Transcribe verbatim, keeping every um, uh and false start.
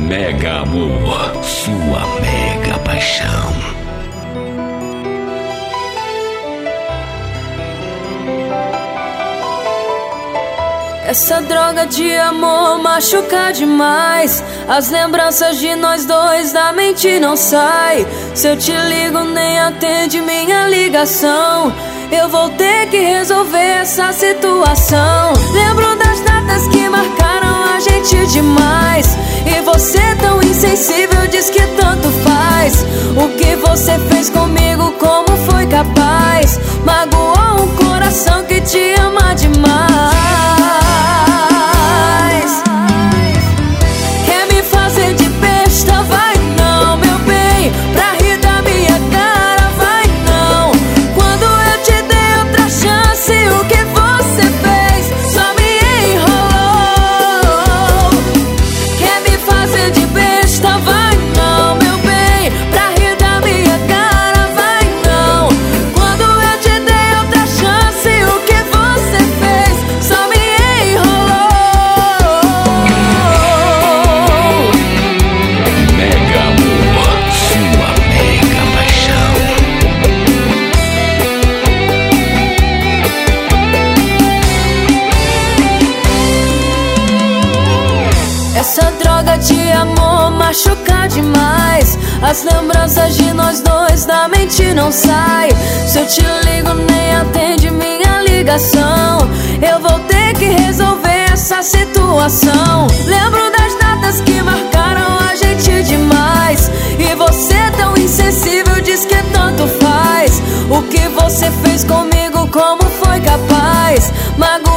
Mega Amor, sua mega paixão. Essa droga de amor machuca demais. As lembranças de nós dois da mente não sai. Se eu te ligo nem atende minha ligação. Eu vou ter que resolver essa situação. Lembro das datas que marcaram a gente demais. E você tão insensível diz que tanto faz. O que você fez comigo, como foi capaz? Magoou um coração que te ama demais. Essa droga de amor machuca demais. As lembranças de nós dois da mente não sai. Se eu te ligo nem atende minha ligação. Eu vou ter que resolver essa situação. Lembro das datas que marcaram a gente demais. E você tão insensível diz que tanto faz. O que você fez comigo, como foi capaz? Mago